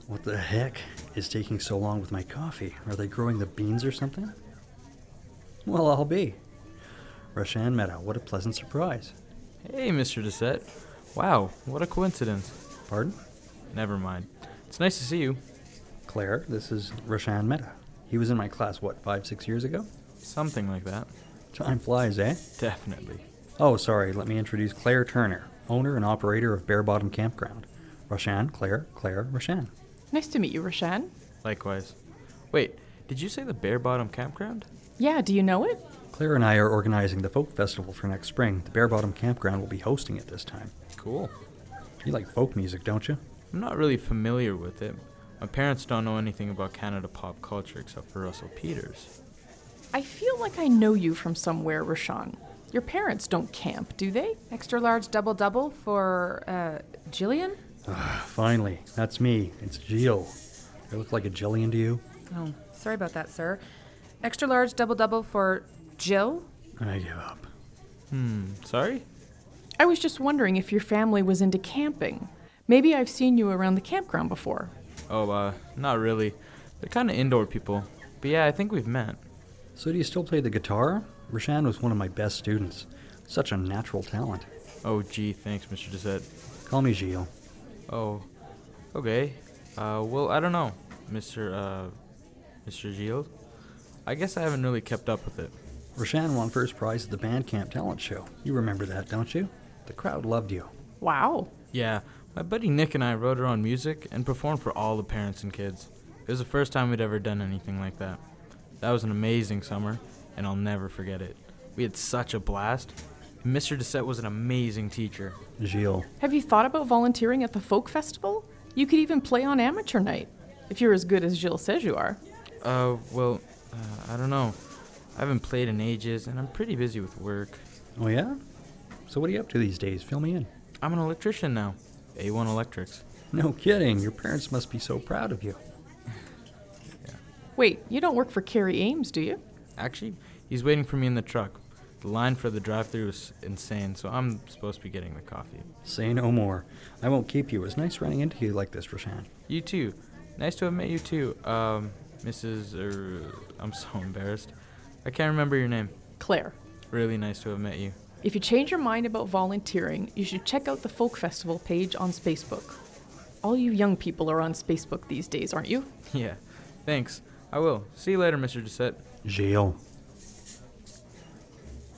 What the heck is taking so long with my coffee? Are they growing the beans or something? Well, I'll be. Roshan Mehta, what a pleasant surprise. Hey, Mr. Doucette. Wow, what a coincidence. Pardon? Never mind. It's nice to see you. Claire, this is Roshan Mehta. He was in my class, 5-6 years ago? Something like that. Time flies, eh? Definitely. Oh, sorry, let me introduce Claire Turner, owner and operator of Bear Bottom Campground. Roshan, Claire, Roshan. Nice to meet you, Roshan. Likewise. Wait, did you say the Bear Bottom Campground? Yeah, do you know it? Claire and I are organizing the folk festival for next spring. The Bear Bottom Campground will be hosting it this time. Cool. You like folk music, don't you? I'm not really familiar with it. My parents don't know anything about Canada pop culture except for Russell Peters. I feel like I know you from somewhere, Roshan. Your parents don't camp, do they? Extra large double for, Jillian? Finally, that's me. It's Gilles. I look like a Jillian to you? Oh, sorry about that, sir. Extra large double for Jill? I give up. Sorry? I was just wondering if your family was into camping. Maybe I've seen you around the campground before. Oh, not really. They're kind of indoor people. But yeah, I think we've met. So do you still play the guitar? Roshan was one of my best students. Such a natural talent. Oh, gee, thanks, Mr. Doucette. Call me Gilles. Oh, okay. Well, I don't know, Mr. Gilles. I guess I haven't really kept up with it. Roshan won first prize at the Bandcamp Talent Show. You remember that, don't you? The crowd loved you. Wow. Yeah, my buddy Nick and I wrote our own music and performed for all the parents and kids. It was the first time we'd ever done anything like that. That was an amazing summer, and I'll never forget it. We had such a blast. Mr. Doucette was an amazing teacher. Gilles. Have you thought about volunteering at the folk festival? You could even play on amateur night, if you're as good as Gilles says you are. Well, I don't know. I haven't played in ages, and I'm pretty busy with work. Oh, yeah? So what are you up to these days? Fill me in. I'm an electrician now. A1 Electrics. No kidding. Your parents must be so proud of you. Wait, you don't work for Kerry Ames, do you? Actually, he's waiting for me in the truck. The line for the drive-thru is insane, so I'm supposed to be getting the coffee. Say no more. I won't keep you. It was nice running into you like this, Roshan. You too. Nice to have met you too. I'm so embarrassed. I can't remember your name. Claire. Really nice to have met you. If you change your mind about volunteering, you should check out the folk festival page on Spacebook. All you young people are on Spacebook these days, aren't you? Yeah, thanks. I will. See you later, Mr. Doucette. Gilles.